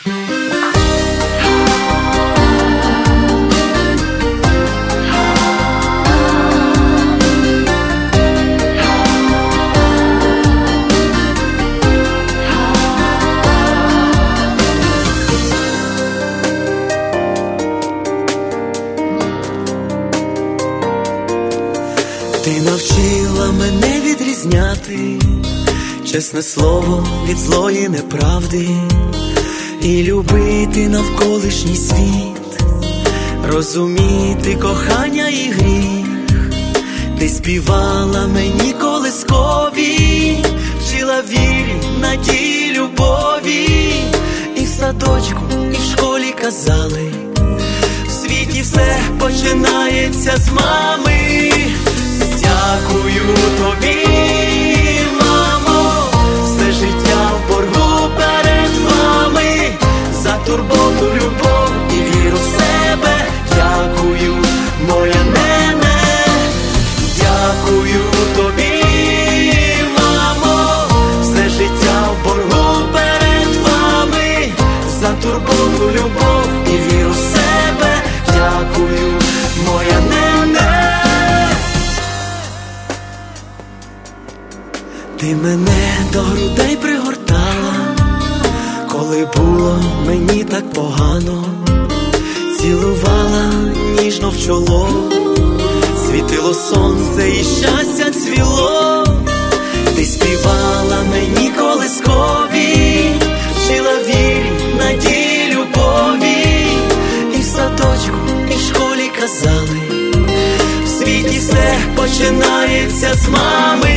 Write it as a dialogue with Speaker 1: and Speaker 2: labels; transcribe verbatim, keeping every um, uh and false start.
Speaker 1: Ти навчила мене відрізняти чесне слово від злої неправди і любити навколишній світ, розуміти кохання і гріх. Ти співала мені колискові, вчила вірі, надії, любові. І в садочку, і в школі казали, в світі все починається з мами. Дякую тобі, мамо, все життя в боргу перед вами, за турботу, любов і віру в себе. Дякую, моя нене, дякую тобі, мамо, все життя в боргу перед вами, за турботу, любов і віру в себе. Дякую, моя нене. Ти мене до грудей пригортала, коли було мені так погано, цілувала ніжно в чоло, світило сонце і щастя цвіло. Ти співала мені колискові, вчила вірі, надії, любові. І в садочку, і в школі казали, в світі все починається з мами.